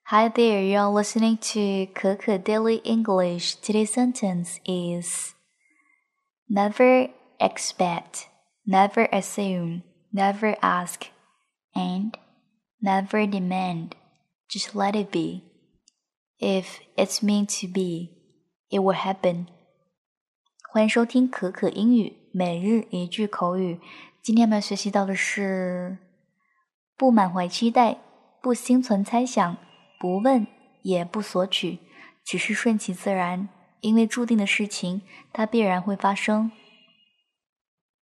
Hi there, you're listening to Keke Daily English. Today's sentence is never expect, never assume, never ask, and never demand. Just let it be. If it's meant to be, it will happen. 欢迎收听可可英语每日一句口语。今天我们要学习到的是不满怀期待，不心存猜想，不问也不索取，只是顺其自然，因为注定的事情它必然会发生。